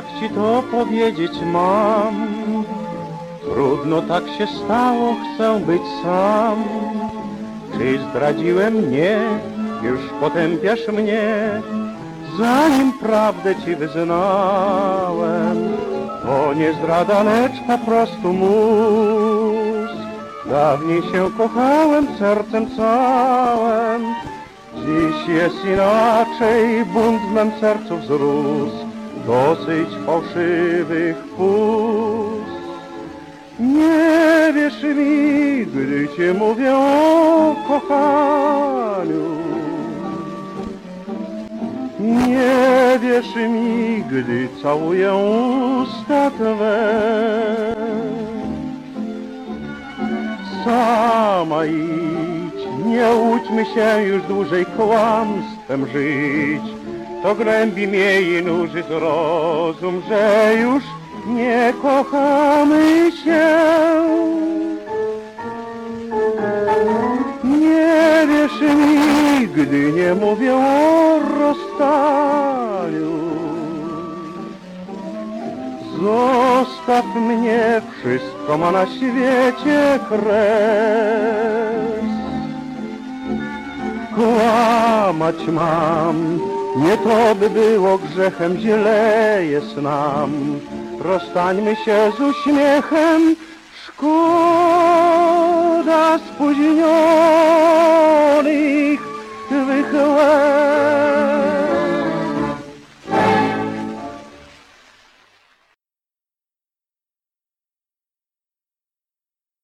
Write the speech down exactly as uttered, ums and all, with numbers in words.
ci to powiedzieć mam? Trudno, tak się stało, chcę być sam. Czy zdradziłem? Nie, już potępiasz mnie. Zanim prawdę ci wyznałem, to nie zdrada, lecz po prostu mus. Dawniej się kochałem sercem całym, dziś jest inaczej, bunt w mem sercu wzrósł, dosyć fałszywych pust. Nie wierz mi, gdy cię mówię o kochaniu. Nie wierz mi, gdy całuję usta twe. Sama idź, nie łudźmy się już dłużej kłamstwem żyć. To gnębi mnie i nuży zrozum, że już nie kochamy się. Nie wierz mi, gdy nie mówię o rozstaniu. Zostaw mnie, wszystko ma na świecie kres. Kłamać mam, nie to by było grzechem, źle jest nam. Rozstańmy się z uśmiechem, szkoda spóźnionych wychłanów.